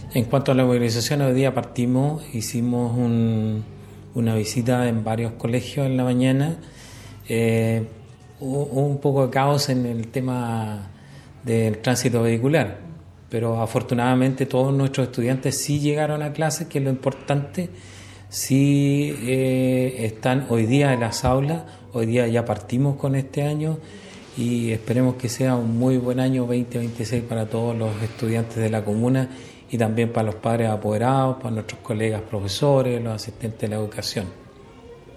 En cuanto a la movilización, hoy día hicimos una visita en varios colegios en la mañana. Hubo un poco de caos en el tema del tránsito vehicular, pero afortunadamente todos nuestros estudiantes sí llegaron a clases, que es lo importante. Sí, están hoy día en las aulas. Hoy día ya partimos con este año y esperemos que sea un muy buen año 2026 para todos los estudiantes de la comuna y también para los padres apoderados, para nuestros colegas profesores, los asistentes de la educación.